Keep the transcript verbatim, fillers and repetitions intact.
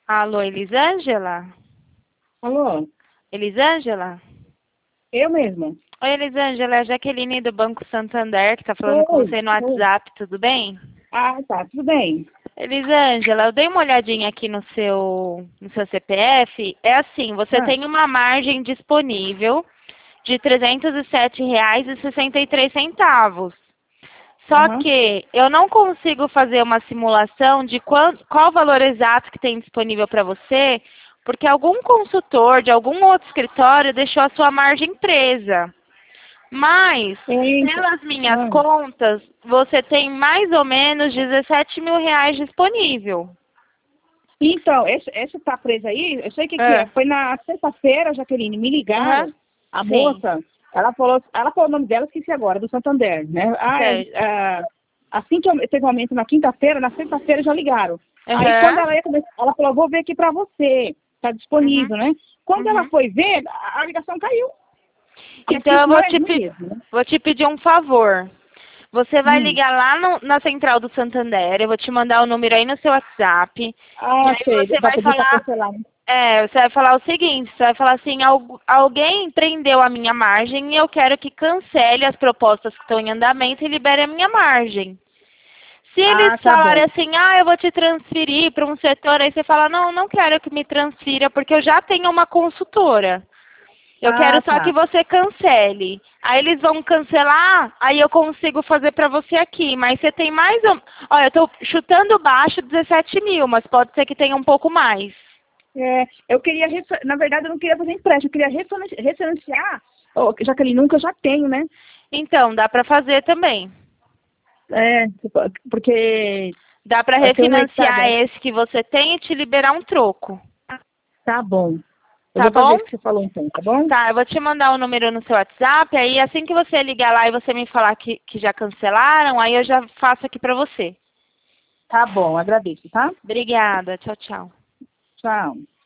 Alô, Elisângela? Alô? Elisângela? Eu mesma. Oi, Elisângela, é a Jaqueline do Banco Santander que está falando com Oi, você no oi. WhatsApp, tudo bem? Ah, tá, tudo bem. Elisângela, eu dei uma olhadinha aqui no seu, no seu C P F. É assim, você Ah, tem uma margem disponível de trezentos e sete reais e sessenta e três centavos. Só aham. que eu não consigo fazer uma simulação de qual, qual o valor exato que tem disponível para você, porque algum consultor de algum outro escritório deixou a sua margem presa. Mas, Eita. pelas minhas Ah. contas, você tem mais ou menos dezessete mil reais disponível. Então, esse, esse tá preso aí, eu sei o que que é. Ah, Foi na sexta-feira, Jaqueline, me aham, ligaram, a sim, moça, ela falou, ela falou o nome dela, esqueci agora, do Santander, né? Ah, é, certo. ah, assim que eu teve um aumento na quinta-feira, na sexta-feira já ligaram. Aí quando Aham, ela ia começar, ela falou, vou ver aqui pra você, tá uhum, disponível, né? Quando ela uhum. foi ver, a a ligação caiu. Porque Então eu isso não vou é te, não é pe- mesmo, né? vou te pedir um favor. Você vai Hum. ligar lá no- na central do Santander, eu vou te mandar o número aí no seu WhatsApp. E Ah, aí sei, você vai vai pedir para falar, cancelar, né? é, você vai falar o seguinte, você vai falar assim, "Algu- alguém prendeu a minha margem e eu quero que cancele as propostas que estão em andamento e libere a minha margem." Se eles Ah, tá falarem bom. assim, ah, eu vou te transferir para um setor, aí você fala, não, não quero que me transfira, porque eu já tenho uma consultora. Eu quero Ah, só que tá. você cancele. Aí eles vão cancelar, aí eu consigo fazer pra você aqui. Mas você tem mais... ou- Olha, eu tô chutando baixo dezessete mil, mas pode ser que tenha um pouco mais. É, eu queria, refi- na verdade, eu não queria fazer empréstimo, eu queria refinan- refinanciar, oh, Jaqueline, nunca eu já tenho, né? Então, dá pra fazer também. É, tipo, porque Dá pra eu tenho um, sabe? refinanciar esse que você tem e te liberar um troco. Tá bom. Eu Tá vou fazer bom? isso que você falou então, tá bom? Tá, eu vou te mandar o número no seu WhatsApp, aí assim que você ligar lá e você me falar que, que já cancelaram, aí eu já faço aqui pra você. Tá bom, agradeço, tá? Obrigada, tchau, tchau. Tchau.